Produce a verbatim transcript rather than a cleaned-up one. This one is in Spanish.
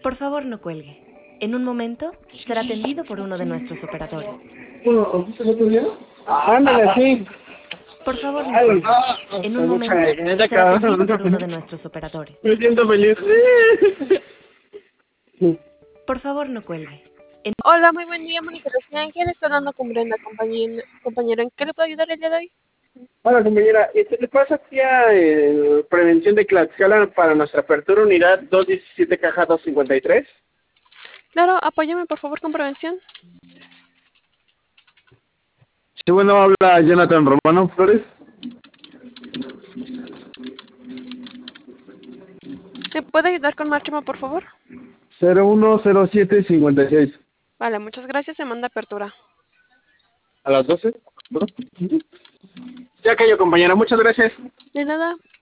Por favor, no cuelgue. En un momento será atendido por uno de nuestros operadores. Bueno, ¿os viste el otro día? Ah, ándale, sí. Por favor, no Ay, cuelgue. ah, En un mucha momento gente será acá. atendido por uno de nuestros operadores. Me siento feliz. Sí. Por favor, no cuelgue. En- Hola, muy buen día, Mónica Ángel. Estoy hablando con Brenda, compañera. compañera. ¿En qué le puedo ayudar el día de hoy? Hola, compañera. Este, ¿le pasa aquí a eh, prevención de Tlaxcala para nuestra apertura unidad dos diecisiete caja dos cincuenta y tres? Claro, apóyame por favor con prevención. Sí, bueno, habla Jonathan Romano Flores. ¿Me puede ayudar con Máximo, por favor? cero uno cero siete cincuenta y seis. Vale, muchas gracias. Se manda apertura. ¿A las doce? ¿No? Ya cayó, compañera. Muchas gracias. De nada.